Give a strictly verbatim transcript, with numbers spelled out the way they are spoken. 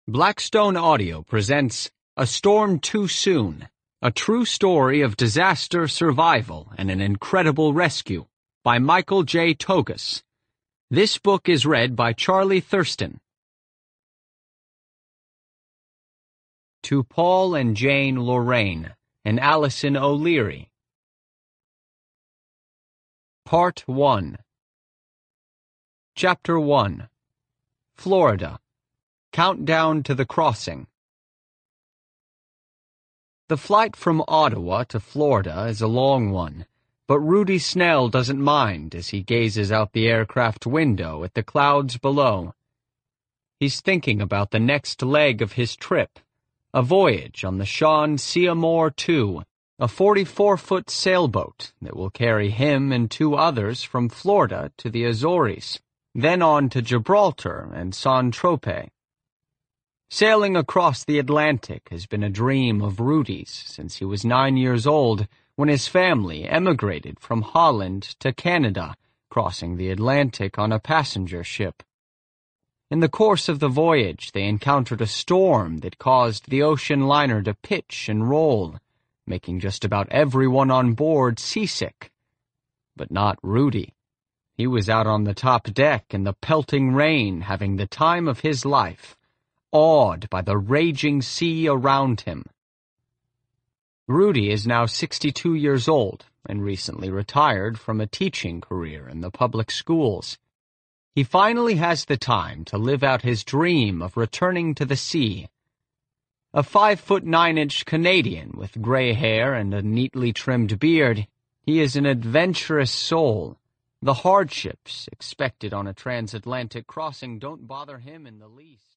Blackstone Audio presents A Storm Too Soon, a true story of disaster survival and an incredible rescue by Michael J. Togas. This book is read by Charlie Thurston. To Paul and Jane Lorraine and Allison O'Leary. Part one. Chapter one. Florida. Countdown to the crossing. The flight from Ottawa to Florida is a long one, but Rudy Snell doesn't mind as he gazes out the aircraft window at the clouds below. He's thinking about the next leg of his trip, a voyage on the Sean Seymour two, a forty-four foot sailboat that will carry him and two others from Florida to the Azores, then on to Gibraltar and Saint-Tropez. Sailing across the Atlantic has been a dream of Rudy's since he was nine years old when his family emigrated from Holland to Canada, crossing the Atlantic on a passenger ship. In the course of the voyage, they encountered a storm that caused the ocean liner to pitch and roll, making just about everyone on board seasick. But not Rudy. He was out on the top deck in the pelting rain, having the time of his life, awed by the raging sea around him. Rudy is now sixty-two years old and recently retired from a teaching career in the public schools. He finally has the time to live out his dream of returning to the sea. A five-foot-nine-inch Canadian with gray hair and a neatly trimmed beard, he is an adventurous soul. The hardships expected on a transatlantic crossing don't bother him in the least.